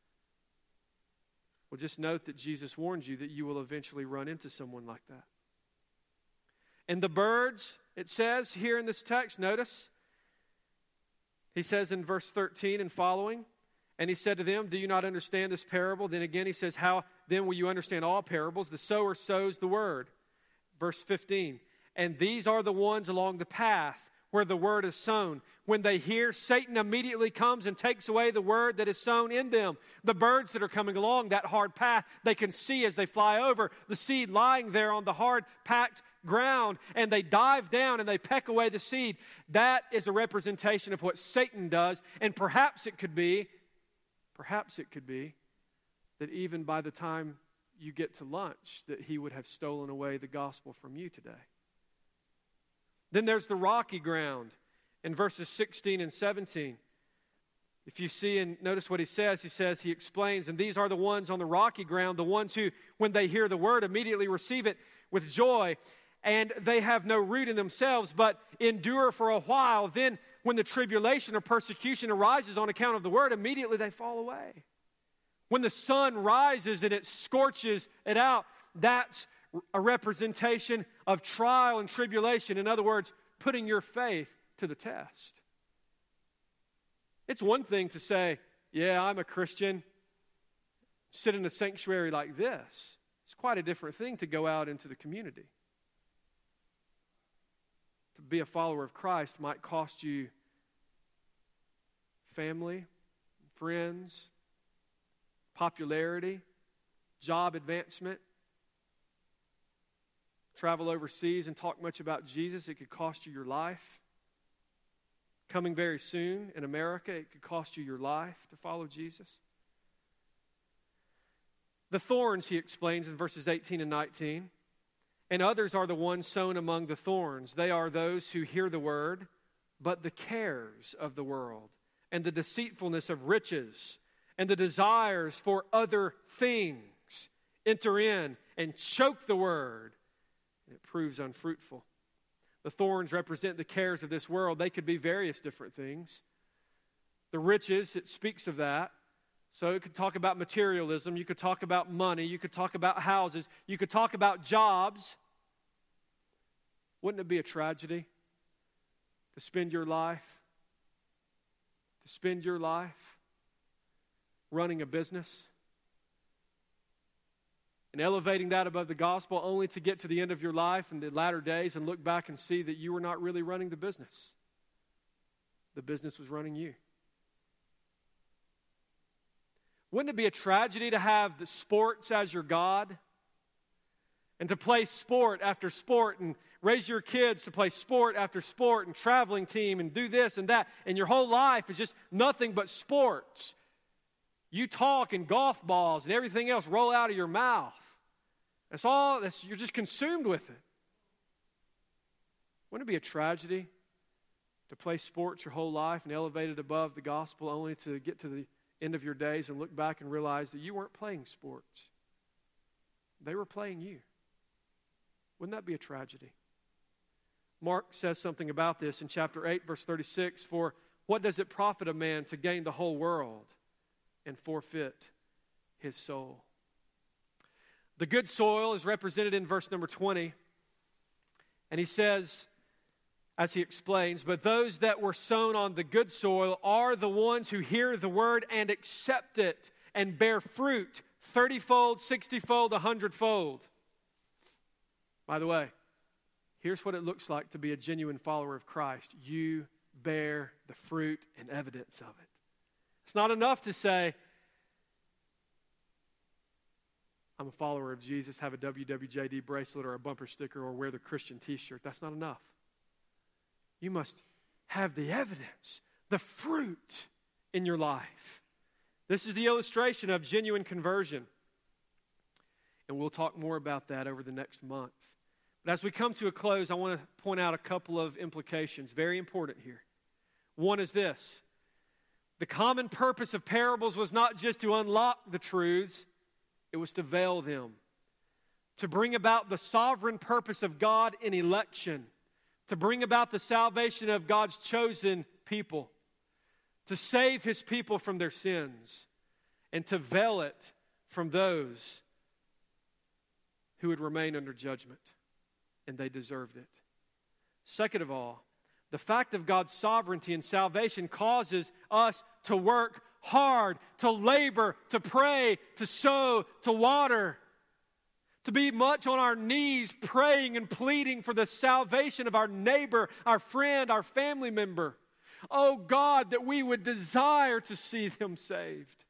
Well, just note that Jesus warns you that you will eventually run into someone like that. And the birds, it says here in this text, notice, he says in verse 13 and following, "And he said to them, do you not understand this parable?" Then again he says, how then will you understand all parables? The sower sows the word. Verse 15, "And these are the ones along the path where the word is sown. When they hear, Satan immediately comes and takes away the word that is sown in them." The birds that are coming along that hard path, they can see as they fly over the seed lying there on the hard, packed ground, and they dive down and they peck away the seed. That is a representation of what Satan does, and perhaps it could be that even by the time you get to lunch, that he would have stolen away the gospel from you today. Then there's the rocky ground in verses 16 and 17. If you see and notice what he says, he explains, "And these are the ones on the rocky ground, the ones who, when they hear the word, immediately receive it with joy, and they have no root in themselves, but endure for a while. Then when the tribulation or persecution arises on account of the word, immediately they fall away." When the sun rises and it scorches it out, that's a representation of trial and tribulation. In other words, putting your faith to the test. It's one thing to say, yeah, I'm a Christian, sit in a sanctuary like this. It's quite a different thing to go out into the community. To be a follower of Christ might cost you family, friends, popularity, job advancement. Travel overseas and talk much about Jesus, it could cost you your life. Coming very soon in America, it could cost you your life to follow Jesus. The thorns, he explains in verses 18 and 19. "And others are the ones sown among the thorns. They are those who hear the word, but the cares of the world and the deceitfulness of riches and the desires for other things enter in and choke the word, and it proves unfruitful. The thorns represent the cares of this world. They could be various different things. The riches, it speaks of that. So it could talk about materialism. You could talk about money. You could talk about houses. You could talk about jobs. Wouldn't it be a tragedy to spend your life running a business and elevating that above the gospel, only to get to the end of your life in the latter days and look back and see that you were not really running the business? The business was running you. Wouldn't it be a tragedy to have the sports as your God and to play sport after sport and raise your kids to play sport after sport and traveling team and do this and that, and your whole life is just nothing but sports? You talk and golf balls and everything else roll out of your mouth. You're just consumed with it. Wouldn't it be a tragedy to play sports your whole life and elevate it above the gospel, only to get to the end of your days and look back and realize that you weren't playing sports? They were playing you. Wouldn't that be a tragedy? Mark says something about this in chapter 8, verse 36. For what does it profit a man to gain the whole world and forfeit his soul? The good soil is represented in verse number 20. And he says, as he explains, but those that were sown on the good soil are the ones who hear the word and accept it and bear fruit 30-fold, 60-fold, 100-fold. By the way, here's what it looks like to be a genuine follower of Christ. You bear the fruit and evidence of it. It's not enough to say, I'm a follower of Jesus, have a WWJD bracelet or a bumper sticker or wear the Christian t-shirt. That's not enough. You must have the evidence, the fruit in your life. This is the illustration of genuine conversion. And we'll talk more about that over the next month. But as we come to a close, I want to point out a couple of implications, very important here. One is this: the common purpose of parables was not just to unlock the truths, it was to veil them, to bring about the sovereign purpose of God in election, to bring about the salvation of God's chosen people, to save His people from their sins, and to veil it from those who would remain under judgment, and they deserved it. Second of all, the fact of God's sovereignty and salvation causes us to work hard, to labor, to pray, to sow, to water, to be much on our knees praying and pleading for the salvation of our neighbor, our friend, our family member. Oh God, that we would desire to see them saved.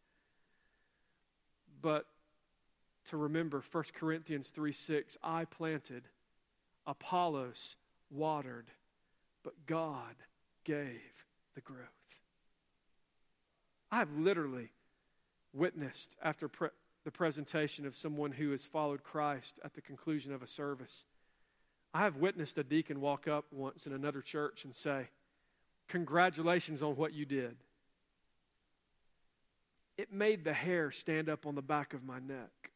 But to remember 1 Corinthians 3:6, I planted, Apollos watered, but God gave the growth. I have literally witnessed after the presentation of someone who has followed Christ at the conclusion of a service. I have witnessed a deacon walk up once in another church and say, congratulations on what you did. It made the hair stand up on the back of my neck.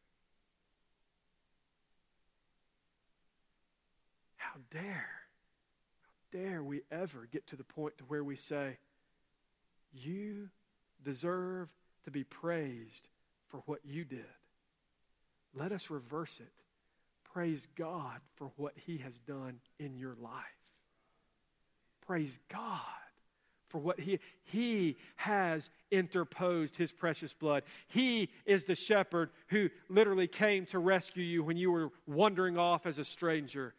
How dare we ever get to the point to where we say, you deserve to be praised for what you did. Let us reverse it. Praise God for what He has done in your life. Praise God for what He has interposed His precious blood. He is the shepherd who literally came to rescue you when you were wandering off as a stranger.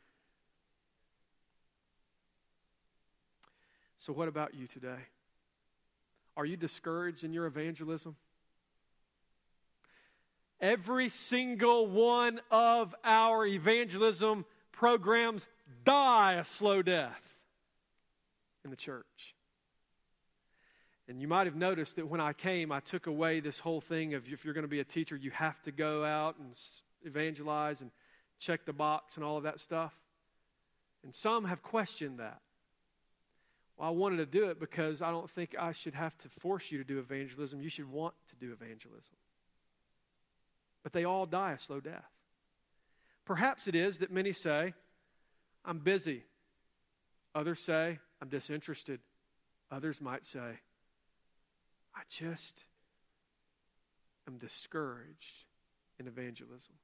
So what about you today? Are you discouraged in your evangelism? Every single one of our evangelism programs die a slow death in the church. And you might have noticed that when I came, I took away this whole thing of if you're going to be a teacher, you have to go out and evangelize and check the box and all of that stuff. And some have questioned that. Well, I wanted to do it because I don't think I should have to force you to do evangelism. You should want to do evangelism. But they all die a slow death. Perhaps it is that many say, I'm busy. Others say, I'm disinterested. Others might say, I just am discouraged in evangelism.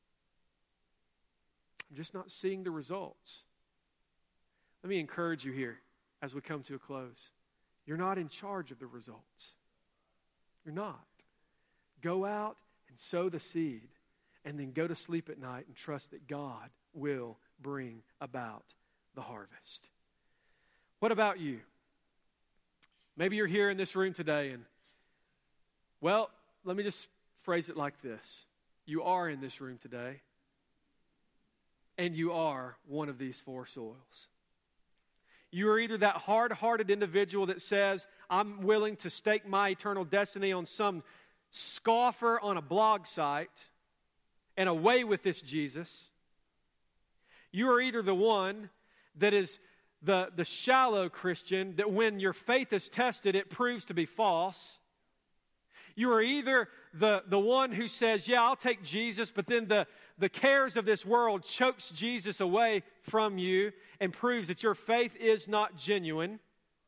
I'm just not seeing the results. Let me encourage you here as we come to a close. You're not in charge of the results. You're not. Go out and sow the seed, and then go to sleep at night and trust that God will bring about the harvest. What about you? Maybe you're here in this room today and, well, let me just phrase it like this. You are in this room today, and you are one of these four soils. You are either that hard-hearted individual that says, I'm willing to stake my eternal destiny on some scoffer on a blog site and away with this Jesus. You are either the one that is the shallow Christian, that when your faith is tested, it proves to be false. You are either the one who says, yeah, I'll take Jesus, but then the cares of this world chokes Jesus away from you and proves that your faith is not genuine.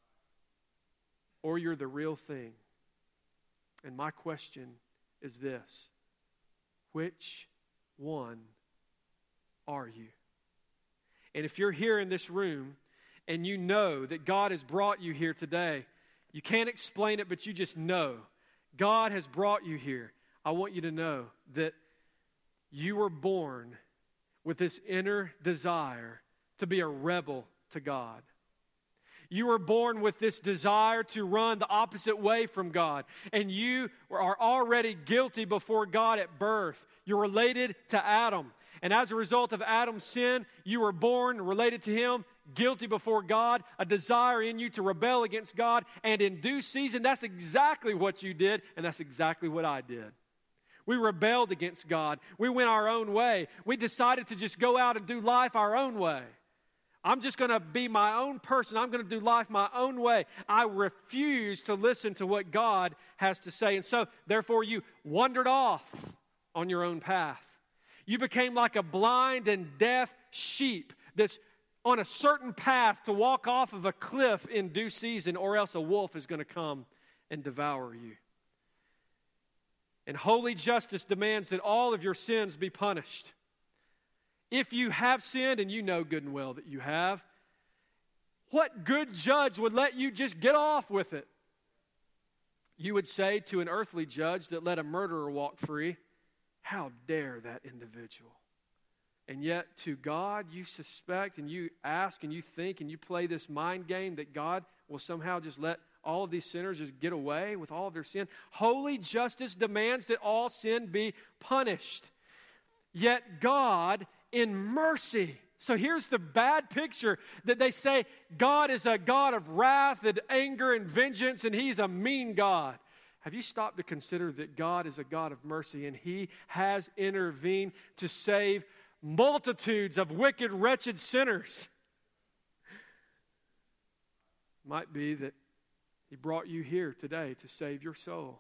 Or you're the real thing. And my question is this: which one are you? And if you're here in this room and you know that God has brought you here today, you can't explain it, but you just know God has brought you here. I want you to know that you were born with this inner desire to be a rebel to God. You were born with this desire to run the opposite way from God. And you are already guilty before God at birth. You're related to Adam. And as a result of Adam's sin, you were born related to him, guilty before God, a desire in you to rebel against God. And in due season, that's exactly what you did, and that's exactly what I did. We rebelled against God. We went our own way. We decided to just go out and do life our own way. I'm just going to be my own person. I'm going to do life my own way. I refuse to listen to what God has to say. And so, therefore, you wandered off on your own path. You became like a blind and deaf sheep that's on a certain path to walk off of a cliff in due season, or else a wolf is going to come and devour you. And holy justice demands that all of your sins be punished. If you have sinned, and you know good and well that you have, what good judge would let you just get off with it? You would say to an earthly judge that let a murderer walk free, how dare that individual? And yet to God you suspect and you ask and you think and you play this mind game that God will somehow just let all of these sinners just get away with all of their sin. Holy justice demands that all sin be punished. Yet God, in mercy. So here's the bad picture that they say God is a God of wrath and anger and vengeance, and He's a mean God. Have you stopped to consider that God is a God of mercy, and He has intervened to save multitudes of wicked, wretched sinners? Might be that He brought you here today to save your soul.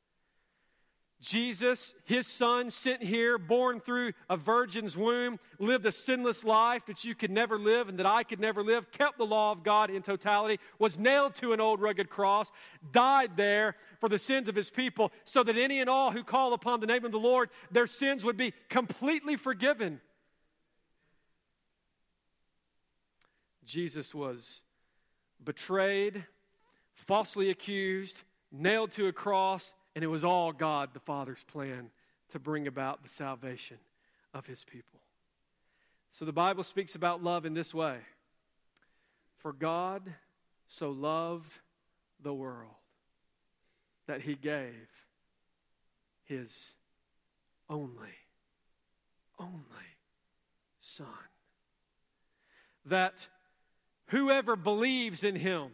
Jesus, His Son, sent here, born through a virgin's womb, lived a sinless life that you could never live and that I could never live, kept the law of God in totality, was nailed to an old rugged cross, died there for the sins of His people, so that any and all who call upon the name of the Lord, their sins would be completely forgiven. Jesus was betrayed, falsely accused, nailed to a cross, and it was all God, the Father's plan to bring about the salvation of His people. So the Bible speaks about love in this way. For God so loved the world that He gave His only Son. That whoever believes in Him,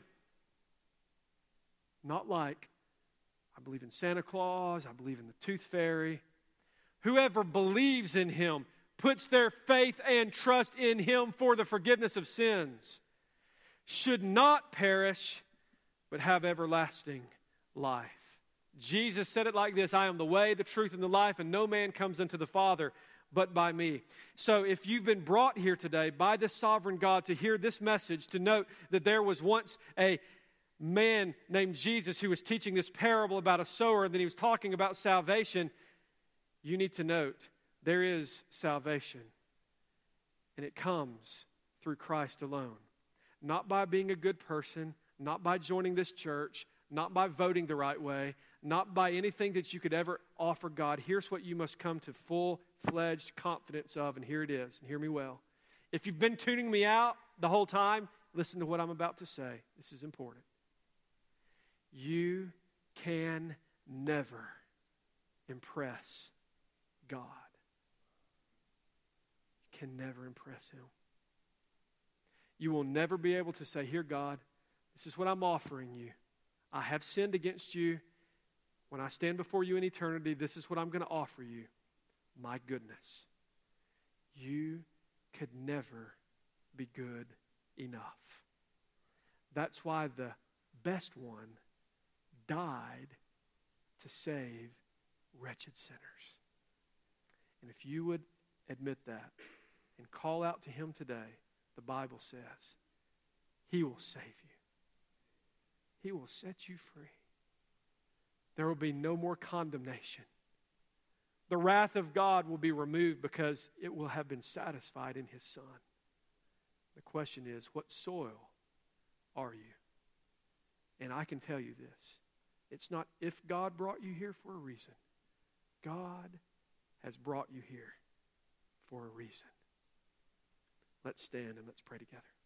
not like I believe in Santa Claus, I believe in the Tooth Fairy. Whoever believes in Him, puts their faith and trust in Him for the forgiveness of sins, should not perish, but have everlasting life. Jesus said it like this, I am the way, the truth, and the life, and no man comes unto the Father but by me. So if you've been brought here today by the sovereign God to hear this message, to note that there was once a man named Jesus who was teaching this parable about a sower, and then he was talking about salvation, you need to note there is salvation. And it comes through Christ alone. Not by being a good person, not by joining this church, not by voting the right way, not by anything that you could ever offer God. Here's what you must come to full-fledged confidence of, and here it is, and hear me well. If you've been tuning me out the whole time, listen to what I'm about to say. This is important. You can never impress God. You can never impress Him. You will never be able to say, here, God, this is what I'm offering you. I have sinned against you. When I stand before you in eternity, this is what I'm going to offer you. My goodness. You could never be good enough. That's why the best one died to save wretched sinners. And if you would admit that and call out to Him today, the Bible says He will save you. He will set you free. There will be no more condemnation. The wrath of God will be removed because it will have been satisfied in His Son. The question is, what soil are you? And I can tell you this. It's not if God brought you here for a reason. God has brought you here for a reason. Let's stand and let's pray together.